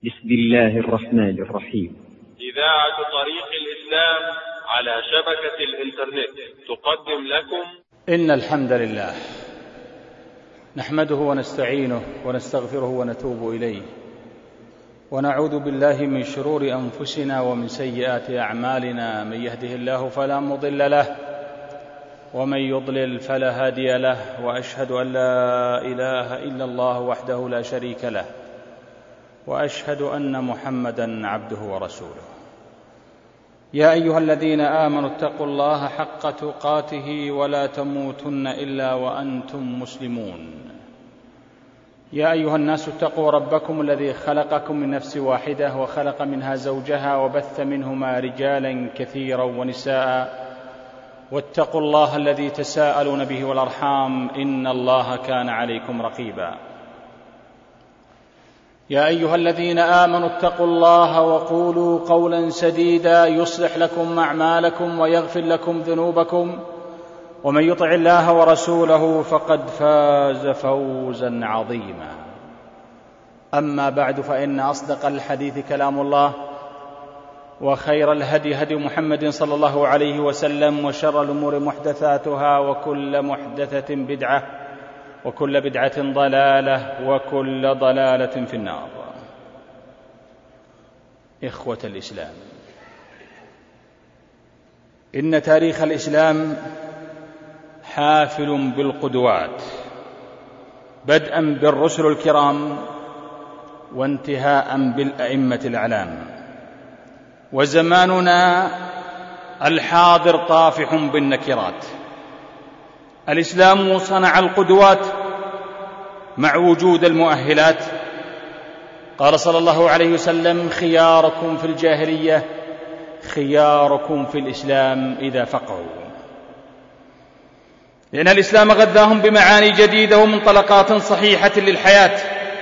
بسم الله الرحمن الرحيم. إذاعة طريق الإسلام على شبكة الإنترنت تقدم لكم إن الحمد لله نحمده ونستعينه ونستغفره ونتوب إليه، ونعوذ بالله من شرور أنفسنا ومن سيئات أعمالنا. من يهده الله فلا مضل له، ومن يضلل فلا هادي له، وأشهد أن لا إله إلا الله وحده لا شريك له، وأشهد أن محمدًا عبده ورسوله. يا أيها الذين آمنوا اتقوا الله حق تقاته ولا تموتن إلا وأنتم مسلمون. يا أيها الناس اتقوا ربكم الذي خلقكم من نفس واحدة وخلق منها زوجها وبث منهما رجالا كثيرا ونساء، واتقوا الله الذي تساءلون به والأرحام إن الله كان عليكم رقيبا. يا أيها الذين آمنوا اتقوا الله وقولوا قولا سديدا يصلح لكم أعمالكم ويغفر لكم ذنوبكم، ومن يطع الله ورسوله فقد فاز فوزا عظيما. أما بعد، فإن أصدق الحديث كلام الله، وخير الهدي هدي محمد صلى الله عليه وسلم، وشر الأمور محدثاتها، وكل محدثة بدعة، وكل بدعة ضلالة، وكل ضلالة في النار. إخوة الإسلام، إن تاريخ الإسلام حافل بالقدوات، بدءا بالرسل الكرام وانتهاء بالأئمة الأعلام، وزماننا الحاضر طافح بالنكرات. الإسلام صنع القدوات مع وجود المؤهلات. قال صلى الله عليه وسلم: خياركم في الجاهلية خياركم في الإسلام إذا فقهوا. لأن الإسلام غذاهم بمعاني جديدة ومنطلقات صحيحة للحياة.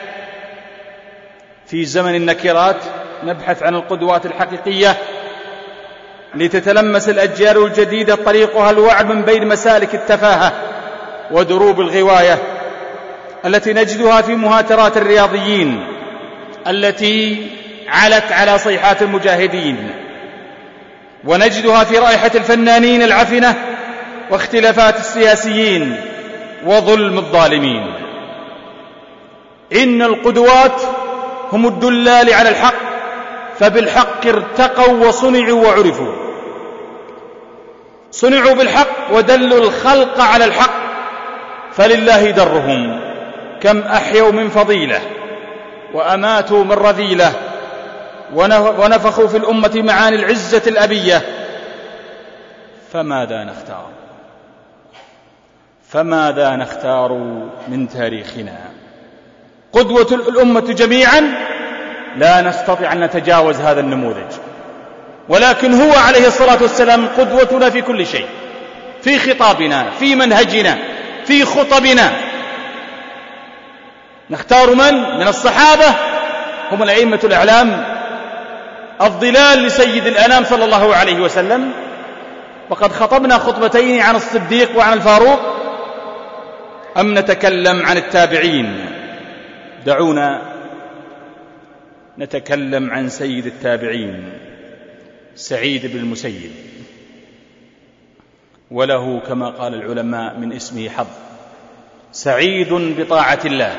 في زمن النكرات نبحث عن القدوات الحقيقية لتتلمس الأجيال الجديدة طريقها الوعد من بين مسالك التفاهة ودروب الغواية التي نجدها في مهاترات الرياضيين التي علت على صيحات المجاهدين، ونجدها في رائحة الفنانين العفنة واختلافات السياسيين وظلم الظالمين. إن القدوات هم الدلال على الحق، فبالحق ارتقوا وصنعوا وعرفوا. صنعوا بالحق ودلوا الخلق على الحق، فلله درهم. كم أحيوا من فضيلة وأماتوا من رذيلة، ونفخوا في الأمة معاني العزة الأبية. فماذا نختار من تاريخنا؟ قدوة الأمة جميعا لا نستطيع أن نتجاوز هذا النموذج، ولكن هو عليه الصلاة والسلام قدوتنا في كل شيء، في خطابنا، في منهجنا، في خطبنا. نختار من الصحابة؟ هم الأئمة الأعلام الظلال لسيد الأنام صلى الله عليه وسلم. وقد خطبنا خطبتين عن الصديق وعن الفاروق، أم نتكلم عن التابعين؟ دعونا نتكلم عن سيد التابعين سعيد بن المسيب، وله كما قال العلماء من اسمه حظ: سعيد بطاعة الله،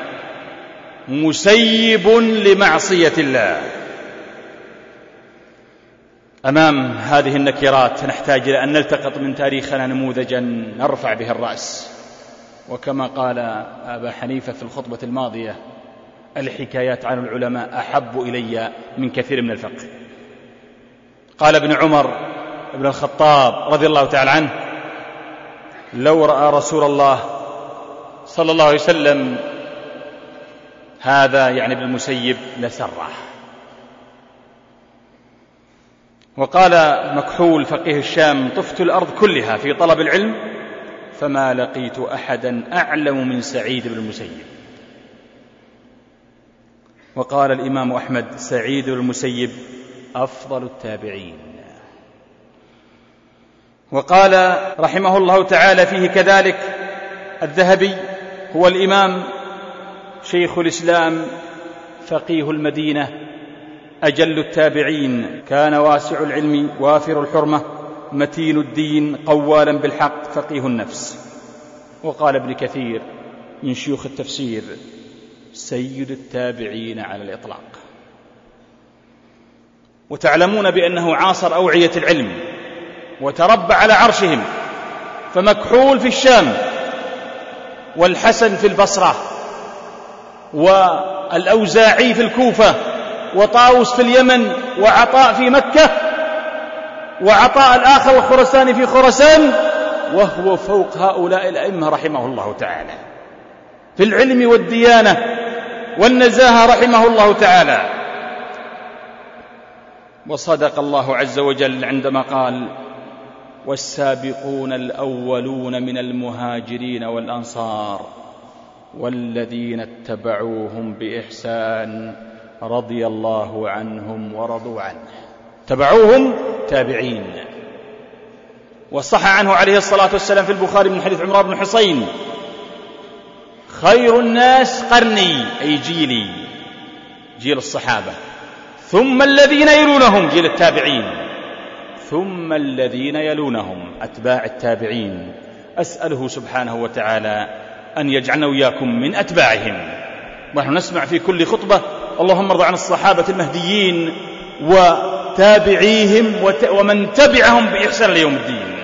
مسيب لمعصية الله. أمام هذه النكرات نحتاج إلى أن نلتقط من تاريخنا نموذجا نرفع به الرأس. وكما قال أبا حنيفة في الخطبة الماضية: الحكايات عن العلماء أحب إلي من كثير من الفقه. قال ابن عمر ابن الخطاب رضي الله تعالى عنه: لو رأى رسول الله صلى الله عليه وسلم هذا، يعني ابن المسيب، لسره. وقال مكحول فقيه الشام: طفت الأرض كلها في طلب العلم فما لقيت أحدا أعلم من سعيد بن المسيب. وقال الإمام أحمد: سعيد بن المسيب أفضل التابعين. وقال رحمه الله تعالى فيه كذلك الذهبي: هو الإمام شيخ الإسلام فقيه المدينة أجل التابعين، كان واسع العلم وافر الحرمة متين الدين قوالا بالحق فقيه النفس. وقال ابن كثير من شيوخ التفسير: سيد التابعين على الإطلاق. وتعلمون بأنه عاصر أوعية العلم وتربى على عرشهم، فمكحول في الشام، والحسن في البصرة، والأوزاعي في الكوفة، وطاووس في اليمن، وعطاء في مكة، وعطاء الآخر والخرساني في خراسان، وهو فوق هؤلاء الأئمة رحمه الله تعالى في العلم والديانة والنزاهة رحمه الله تعالى. وصدق الله عز وجل عندما قال: والسابقون الأولون من المهاجرين والأنصار والذين اتبعوهم بإحسان رضي الله عنهم ورضوا عنه. تبعوهم تابعين. وصح عنه عليه الصلاة والسلام في البخاري من حديث عمران بن حصين: خير الناس قرني، أي جيلي، جيل الصحابة، ثم الذين يلونهم، جيل التابعين، ثم الذين يلونهم، أتباع التابعين. أسأله سبحانه وتعالى أن يجعلنا وإياكم من أتباعهم. ونحن نسمع في كل خطبة: اللهم ارض عن الصحابة المهديين وتابعيهم ومن تبعهم بإحسان ليوم الدين.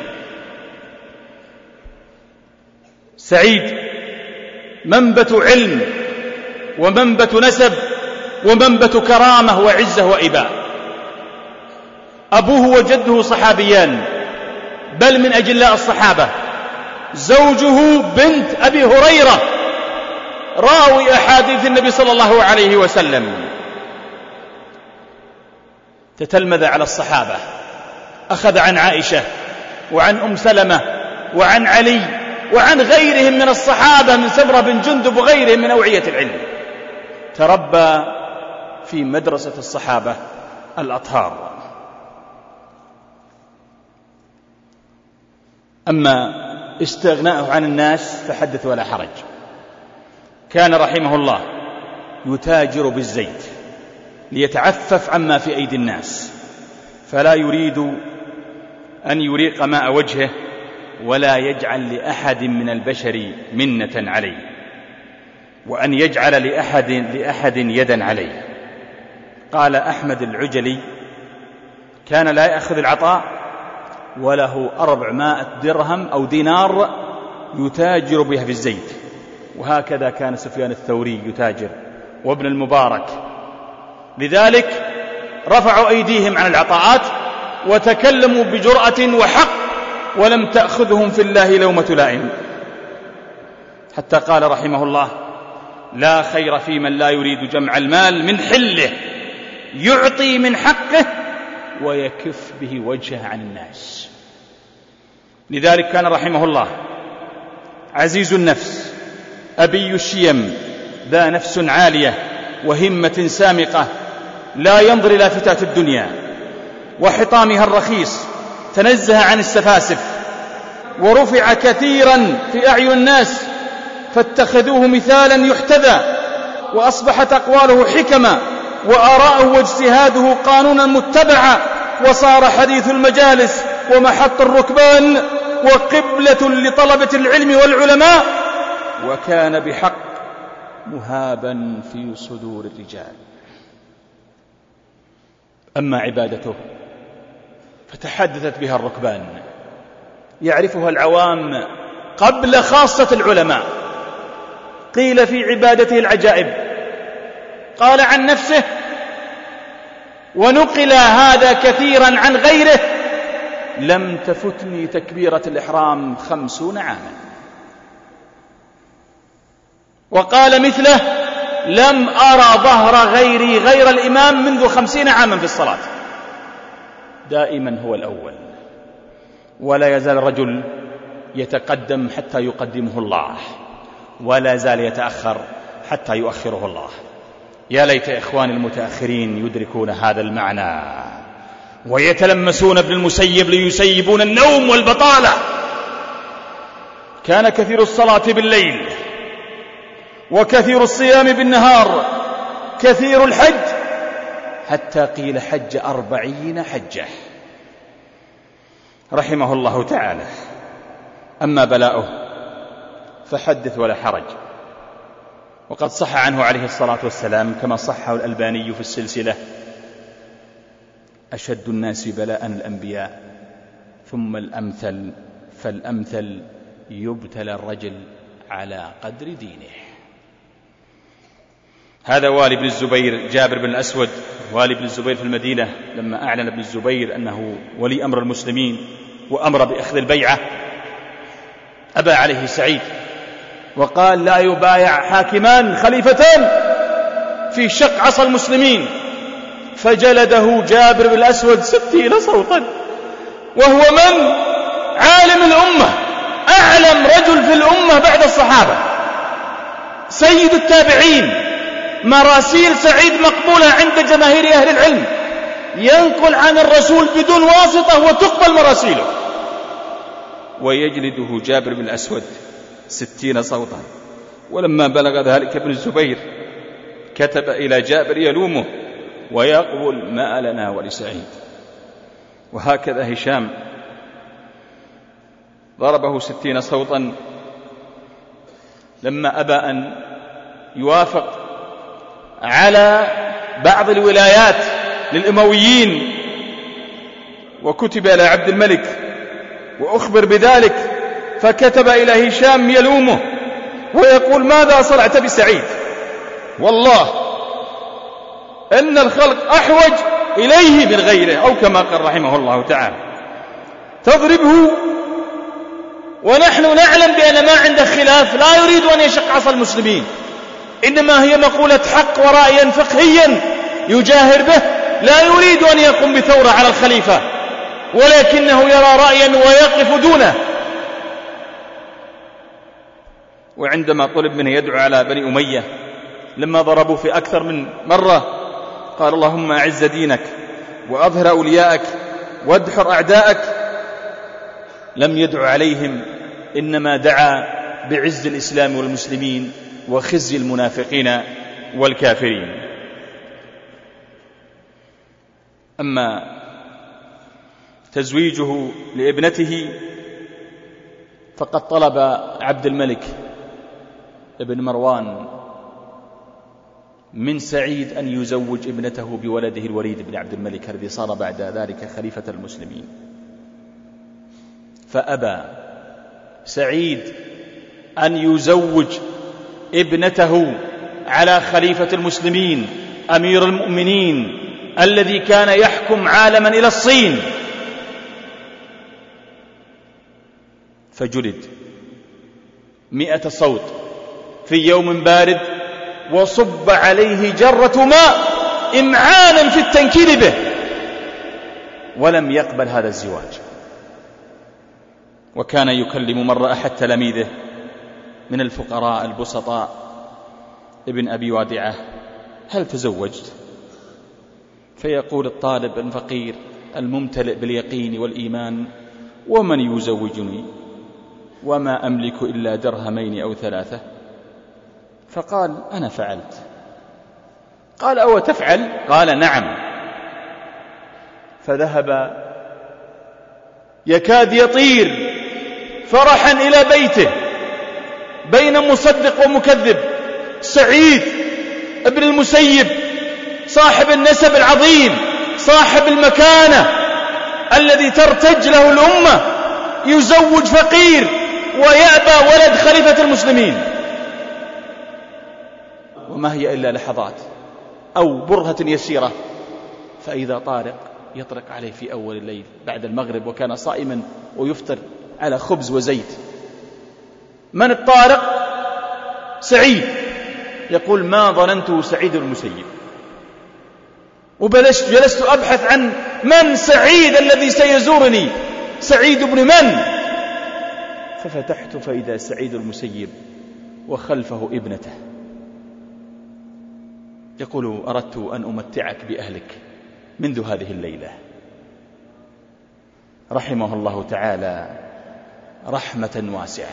سعيد منبت علم ومنبت نسب ومنبت كرامة وعزة وإباء. أبوه وجده صحابيان، بل من أجلاء الصحابة. زوجه بنت أبي هريرة، راوي أحاديث النبي صلى الله عليه وسلم. تتلمذ على الصحابة، أخذ عن عائشة وعن أم سلمة وعن علي وعن غيرهم من الصحابة، من سمرة بن جندب وغيرهم من أوعية العلم. تربى في مدرسة الصحابة الأطهار. أما استغناءه عن الناس فحدث ولا حرج. كان رحمه الله يتاجر بالزيت ليتعفف عما في أيدي الناس، فلا يريد أن يريق ماء وجهه ولا يجعل لأحد من البشر منة عليه، وأن يجعل لأحد يدا عليه. قال أحمد العجلي: كان لا يأخذ العطاء وله 400 درهم أو دينار يتاجر بها في الزيت. وهكذا كان سفيان الثوري يتاجر، وابن المبارك. لذلك رفعوا أيديهم عن العطاءات وتكلموا بجرأة وحق، ولم تأخذهم في الله لومة لائم، حتى قال رحمه الله: لا خير في من لا يريد جمع المال من حله، يعطي من حقه ويكف به وجهه عن الناس. لذلك كان رحمه الله عزيز النفس، أبي الشيم، ذا نفس عالية وهمة سامقة، لا ينظر إلى فتاة الدنيا وحطامها الرخيص، تنزه عن السفاسف، ورفع كثيرا في أعين الناس فاتخذوه مثالا يحتذى، وأصبحت أقواله حكما وآراءه واجتهاده قانونا متبعا، وصار حديث المجالس ومحط الركبان وقبلة لطلبة العلم والعلماء، وكان بحق مهابا في صدور الرجال. أما عبادته فتحدثت بها الركبان، يعرفها العوام قبل خاصة العلماء. قيل في عبادته العجائب، قال عن نفسه، ونقل هذا كثيرا عن غيره: لم تفتني تكبيرة الإحرام 50 عاما. وقال مثله: لم أرى ظهر غيري غير الإمام منذ 50 عاما في الصلاة. دائما هو الأول، ولا يزال الرجل يتقدم حتى يقدمه الله، ولا زال يتأخر حتى يؤخره الله. يا ليت إخواني المتأخرين يدركون هذا المعنى ويتلمسون ابن المسيب ليسيبون النوم والبطالة. كان كثير الصلاة بالليل، وكثير الصيام بالنهار، كثير الحج، حتى قيل حج 40 حجة رحمه الله تعالى. أما بلاؤه فحدث ولا حرج، وقد صح عنه عليه الصلاة والسلام كما صحه الألباني في السلسلة: أشد الناس بلاء الأنبياء ثم الأمثل فالأمثل يبتلى الرجل على قدر دينه. هذا والي بن الزبير جابر بن الأسود، والي بن الزبير في المدينة، لما أعلن ابن الزبير أنه ولي أمر المسلمين وأمر بأخذ البيعة أبى عليه سعيد وقال: لا يبايع حاكمان خليفتان في شق عصا المسلمين. فجلده جابر بن الأسود 60 صوتا، وهو من؟ عالم الأمة، أعلم رجل في الأمة بعد الصحابة، سيد التابعين، مراسيل سعيد مقبولة عند جماهير أهل العلم، ينقل عن الرسول بدون واسطة وتقبل مراسيله، ويجلده جابر بن الأسود 60 صوتا. ولما بلغ ذلك ابن الزبير كتب إلى جابر يلومه ويقول: ما لنا ولسعيد. وهكذا هشام ضربه 60 صوتا لما أبى أن يوافق على بعض الولايات للأمويين، وكتب إلى عبد الملك وأخبر بذلك، فكتب إلى هشام يلومه ويقول: ماذا صنعت بسعيد؟ والله إن الخلق أحوج إليه من غيره، أو كما قال رحمه الله تعالى. تضربه ونحن نعلم بأن ما عنده خلاف، لا يريد أن يشق عصا المسلمين، إنما هي مقولة حق ورأيا فقهيا يجاهر به، لا يريد أن يقوم بثورة على الخليفة، ولكنه يرى رأيا ويقف دونه. وعندما طلب منه يدعو على بني أمية لما ضربوا في أكثر من مرة، قال: اللهم أعز دينك وأظهر أولياءك وادحر أعداءك. لم يدعو عليهم، إنما دعا بعز الإسلام والمسلمين وخزي المنافقين والكافرين. أما تزويجه لابنته فقد طلب عبد الملك ابن مروان من سعيد أن يزوج ابنته بولده الوليد بن عبد الملك الذي صار بعد ذلك خليفة المسلمين، فأبى سعيد أن يزوج ابنته على خليفة المسلمين أمير المؤمنين الذي كان يحكم عالما إلى الصين، فجلد 100 صوت في يوم بارد، وصب عليه جرة ماء إمعانا في التنكيل به، ولم يقبل هذا الزواج. وكان يكلم مرة أحد تلاميذه من الفقراء البسطاء ابن أبي وادعة: هل تزوجت؟ فيقول الطالب الفقير الممتلئ باليقين والإيمان: ومن يزوجني وما أملك إلا درهمين أو 3. فقال: أنا فعلت. قال: أو تفعل؟ قال: نعم. فذهب يكاد يطير فرحا إلى بيته بين مصدق ومكذب، سعيد ابن المسيب صاحب النسب العظيم صاحب المكانة الذي ترتج له الأمة يزوج فقير ويأبى ولد خليفة المسلمين. وما هي إلا لحظات أو برهة يسيرة، فإذا طارق يطرق عليه في أول الليل بعد المغرب، وكان صائما ويفطر على خبز وزيت. من الطارق؟ سعيد. يقول: ما ظننته سعيد المسيب، وجلست أبحث عن من سعيد الذي سيزورني، سعيد بن من؟ ففتحت فإذا سعيد المسيب وخلفه ابنته. يقول: أردت أن أمتعك بأهلك منذ هذه الليلة. رحمه الله تعالى رحمة واسعة.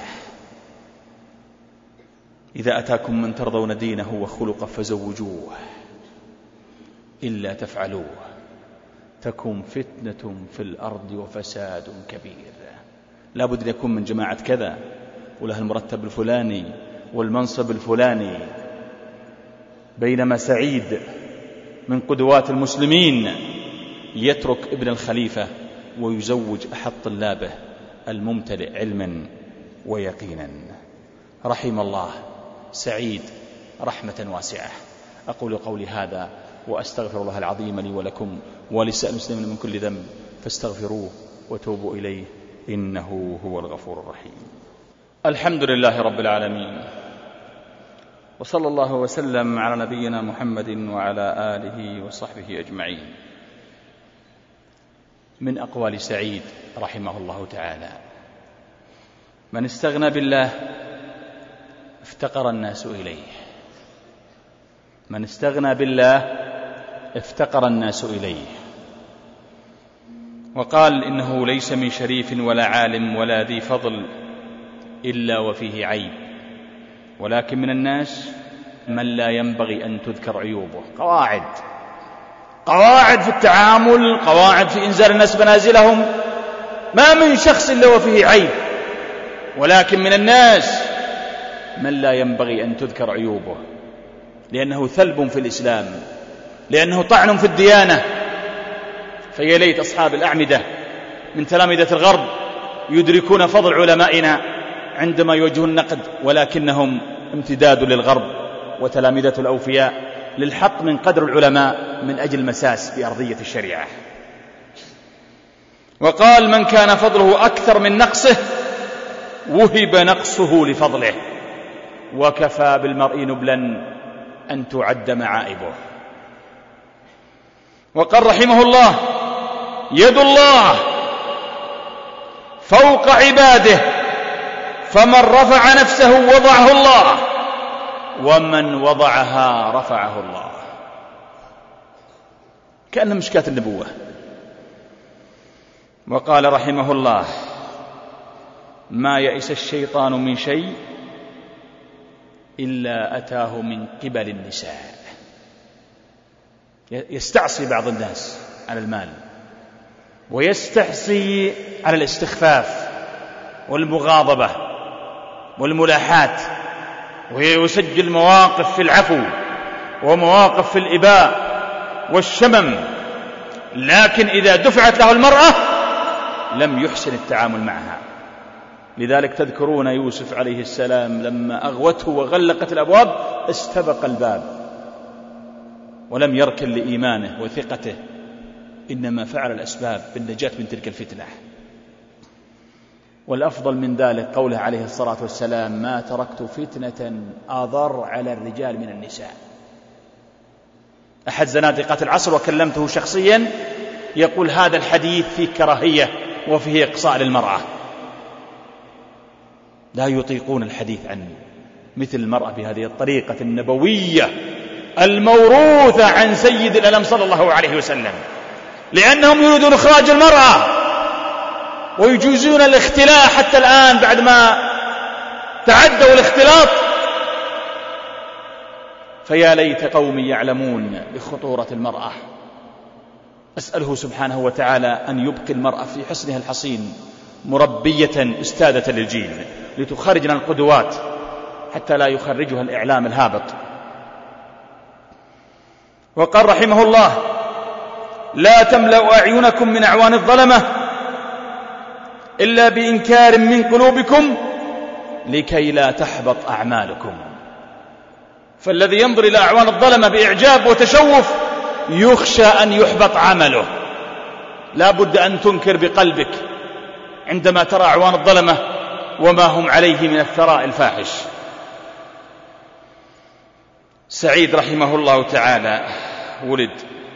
إذا أتاكم من ترضون دينه وخلقه فزوجوه، إلا تفعلوه تكن فتنة في الأرض وفساد كبير. لا بد أن يكون من جماعة كذا وله المرتب الفلاني والمنصب الفلاني. بينما سعيد من قدوات المسلمين يترك ابن الخليفة ويزوج أحد طلابه الممتلئ علما ويقينا. رحم الله سعيد رحمة واسعة. أقول قولي هذا وأستغفر الله العظيم لي ولكم ولسائر المسلمين من كل ذنب فاستغفروه وتوبوا إليه إنه هو الغفور الرحيم. الحمد لله رب العالمين، وصلى الله وسلم على نبينا محمد وعلى آله وصحبه أجمعين. من أقوال سعيد رحمه الله تعالى: من استغنى بالله افتقر الناس إليه. من استغنى بالله افتقر الناس إليه. وقال: إنه ليس من شريف ولا عالم ولا ذي فضل إلا وفيه عيب، ولكن من الناس من لا ينبغي أن تذكر عيوبه. قواعد في التعامل، قواعد في إنزال الناس منازلهم. ما من شخص إلا وفيه عيب، ولكن من الناس من لا ينبغي أن تذكر عيوبه، لأنه ثلب في الإسلام، لأنه طعن في الديانة. فيا ليت أصحاب الأعمدة من تلامذة الغرب يدركون فضل علمائنا عندما يوجهون النقد، ولكنهم امتداد للغرب وتلامذة الأوفياء للحق من قدر العلماء من أجل المساس بأرضية الشريعة. وقال: من كان فضله أكثر من نقصه وهب نقصه لفضله، وكفى بالمرء نبلا أن تعد معائبه. وقال رحمه الله: يد الله فوق عباده، فمن رفع نفسه وضعه الله، ومن وضعها رفعه الله. كأنها مشكاة النبوة. وقال رحمه الله: ما يئس الشيطان من شيء إلا أتاه من قبل النساء. يستعصي بعض الناس على المال، ويستعصي على الاستخفاف والمغاضبة والملاحات، ويسجل مواقف في العفو ومواقف في الإباء والشمم، لكن إذا دفعت له المرأة لم يحسن التعامل معها. لذلك تذكرون يوسف عليه السلام لما أغوته وغلقت الأبواب استبق الباب ولم يركن لإيمانه وثقته، إنما فعل الأسباب بالنجاة من تلك الفتنة. والأفضل من ذلك قوله عليه الصلاة والسلام: ما تركت فتنة أضر على الرجال من النساء. أحد زنادقة العصر وكلمته شخصيا يقول: هذا الحديث فيه كراهية وفيه إقصاء للمرأة، لا يطيقون الحديث عن مثل المرأة بهذه الطريقة النبوية الموروثة عن سيد الأنام صلى الله عليه وسلم، لأنهم يريدون إخراج المرأة ويجوزون الاختلاء حتى الآن بعد ما تعدوا الاختلاط. فيا ليت قومي يعلمون بخطورة المرأة. أسأله سبحانه وتعالى أن يبقي المرأة في حسنها الحصين مربية أستاذة للجيل لتخرجنا القدوات حتى لا يخرجها الإعلام الهابط. وقال رحمه الله: لا تملأوا أعينكم من أعوان الظلمة إلا بإنكار من قلوبكم لكي لا تحبط أعمالكم. فالذي ينظر إلى أعوان الظلمة بإعجاب وتشوف يخشى أن يحبط عمله. لا بد أن تنكر بقلبك عندما ترى أعوان الظلمة وما هم عليه من الثراء الفاحش. سعيد رحمه الله تعالى ولد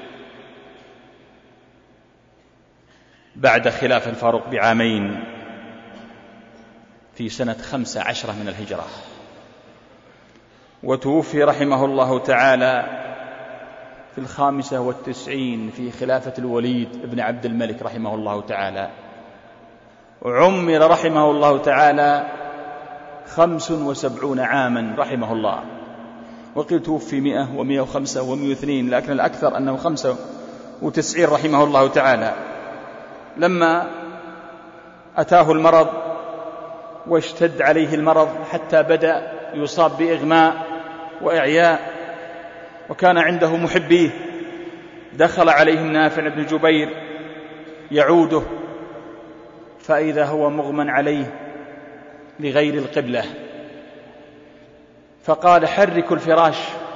بعد خلاف الفاروق بعامين في سنة 15 من الهجرة، وتوفي رحمه الله تعالى في 95 في خلافة الوليد بن عبد الملك رحمه الله تعالى. عمر رحمه الله تعالى 75 عاما رحمه الله، وقيل توفي 100 و105 و102، لكن الأكثر أنه 95 رحمه الله تعالى. لما أتاه المرض واشتد عليه المرض حتى بدأ يصاب بإغماء وإعياء، وكان عنده محبيه، دخل عليه النافع بن جبير يعوده، فإذا هو مغمى عليه لغير القبلة، فقال: حركوا الفراش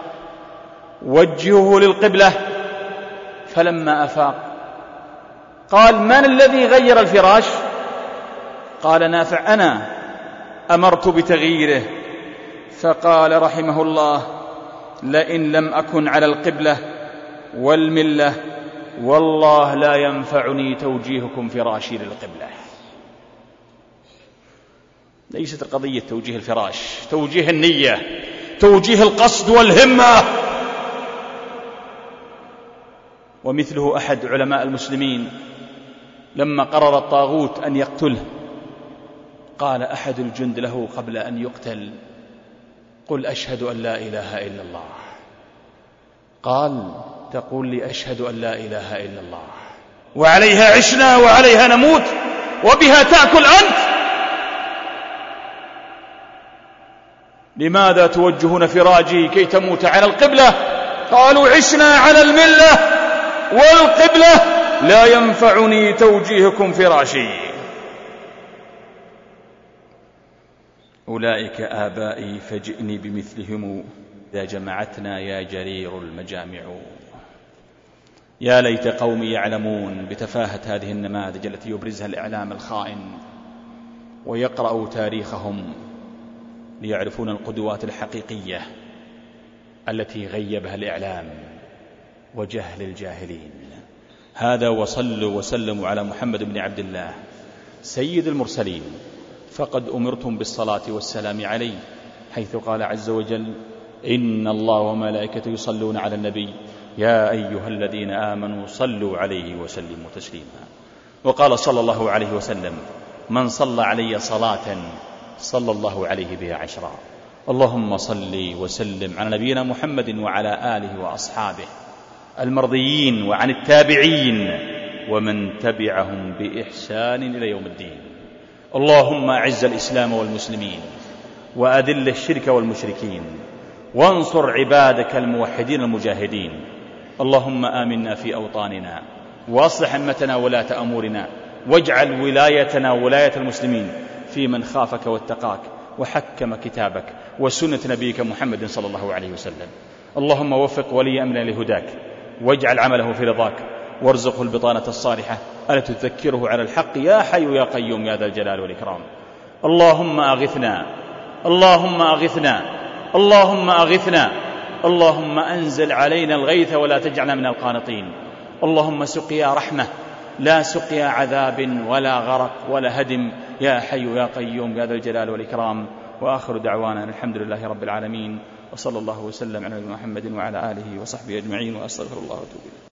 وجهوه للقبلة. فلما أفاق قال: من الذي غير الفراش؟ قال نافع: أنا أمرت بتغييره. فقال رحمه الله: لئن لم أكن على القبلة والملة والله لا ينفعني توجيهكم فراشي للقبلة. ليست قضية توجيه الفراش، توجيه النية، توجيه القصد والهمة. ومثله أحد علماء المسلمين لما قرر الطاغوت أن يقتله، قال أحد الجند له قبل أن يقتل: قل أشهد أن لا إله إلا الله. قال: تقول لي أشهد أن لا إله إلا الله، وعليها عشنا وعليها نموت وبها تأكل أنت، لماذا توجهون فراجي كي تموت على القبلة؟ قالوا: عشنا على الملة والقبلة، لا ينفعني توجيهكم فراشي. أولئك آبائي فجئني بمثلهم، إذا جمعتنا يا جرير المجامع. يا ليت قومي يعلمون بتفاهة هذه النماذج التي يبرزها الإعلام الخائن، ويقرأوا تاريخهم ليعرفون القدوات الحقيقية التي غيبها الإعلام وجهل الجاهلين. هذا وصلوا وسلموا على محمد بن عبد الله سيد المرسلين، فقد أمرتم بالصلاة والسلام عليه، حيث قال عز وجل: إن الله وملائكته يصلون على النبي يا أيها الذين آمنوا صلوا عليه وسلموا تسليما. وقال صلى الله عليه وسلم: من صلى علي صلاة صلى الله عليه بها 10. اللهم صل وسلم على نبينا محمد وعلى آله وأصحابه المرضيين، وعن التابعين ومن تبعهم بإحسان إلى يوم الدين. اللهم أعز الإسلام والمسلمين، وأذل الشرك والمشركين، وانصر عبادك الموحدين المجاهدين. اللهم آمنا في أوطاننا، وأصلح أمتنا ولاة أمورنا، واجعل ولايتنا ولاية المسلمين في من خافك واتقاك وحكم كتابك وسنة نبيك محمد صلى الله عليه وسلم. اللهم وفق ولي أمرنا لهداك، واجعل عمله في رضاك، وارزقه البطانة الصالحة التي تذكره على الحق يا حي يا قيوم يا ذا الجلال والإكرام. اللهم أغثنا، اللهم أغثنا، اللهم أغثنا، اللهم أنزل علينا الغيث ولا تجعلنا من القانطين. اللهم سقيا رحمة لا سقيا عذاب ولا غرق ولا هدم يا حي يا قيوم يا ذا الجلال والإكرام. وآخر دعوانا الحمد لله رب العالمين، وصلى الله وسلم على محمد وعلى آله وصحبه أجمعين، وأستغفر الله وأتوب إليه.